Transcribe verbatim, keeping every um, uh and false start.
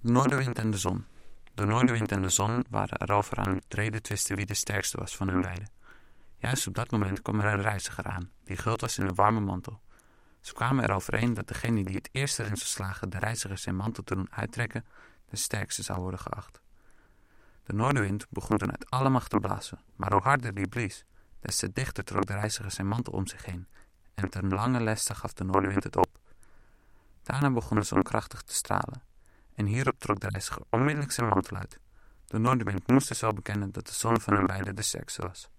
De noordenwind en de zon. De noordenwind en de zon waren erover aan het reden twisten wie de sterkste was van hun beiden. Juist op dat moment kwam er een reiziger aan, die gehuld was in een warme mantel. Ze kwamen er overeen dat degene die het eerst erin zou slagen de reiziger zijn mantel te doen uittrekken, de sterkste zou worden geacht. De noordenwind begon toen uit alle macht te blazen, maar hoe harder die blies, des te dichter trok de reiziger zijn mantel om zich heen, en ten lange leste gaf de noordenwind het op. Daarna begon de zon krachtig te stralen, en hierop trok de reiziger onmiddellijk zijn mantel uit. De noordenwind moest dus wel bekennen dat de zon van hun beiden de sterkste was.